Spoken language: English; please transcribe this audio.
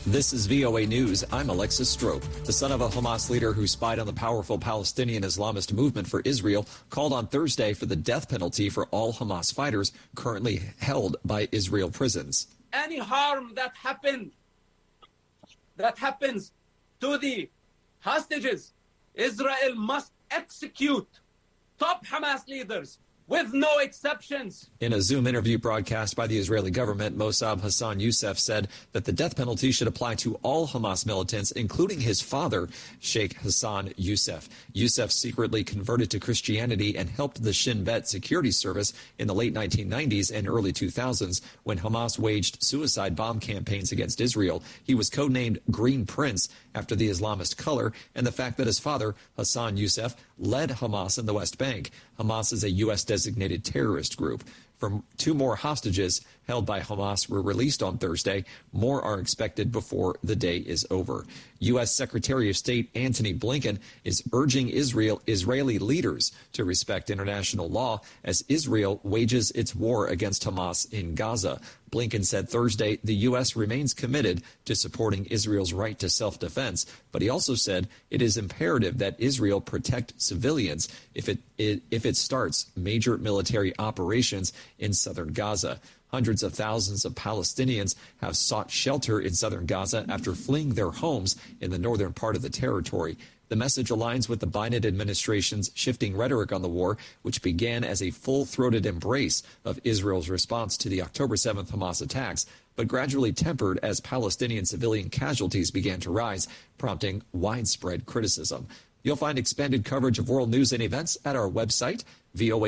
This is VOA News. I'm Alexis Strope. The son of a Hamas leader who spied on the powerful Palestinian Islamist movement for Israel called on Thursday for the death penalty for all Hamas fighters currently held by Israel prisons. Any harm that happens to the hostages, Israel must execute top Hamas leaders with no exceptions. In a Zoom interview broadcast by the Israeli government, Mossab Hassan Youssef said that the death penalty should apply to all Hamas militants, including his father, Sheikh Hassan Youssef. Youssef secretly converted to Christianity and helped the Shin Bet security service in the late 1990s and early 2000s when Hamas waged suicide bomb campaigns against Israel. He was codenamed Green Prince after the Islamist color and the fact that his father, Hassan Youssef, led Hamas in the West Bank. Hamas is a U.S. designated terrorist group. Two more hostages held by Hamas were released on Thursday. More are expected before the day is over. U.S. Secretary of State Antony Blinken is urging Israeli leaders to respect international law as Israel wages its war against Hamas in Gaza. Blinken said Thursday the U.S. remains committed to supporting Israel's right to self-defense, but he also said it is imperative that Israel protect civilians if it starts major military operations in southern Gaza. Hundreds of thousands of Palestinians have sought shelter in southern Gaza after fleeing their homes in the northern part of the territory. The message aligns with the Biden administration's shifting rhetoric on the war, which began as a full-throated embrace of Israel's response to the October 7th Hamas attacks, but gradually tempered as Palestinian civilian casualties began to rise, prompting widespread criticism. You'll find expanded coverage of world news and events at our website, VOA.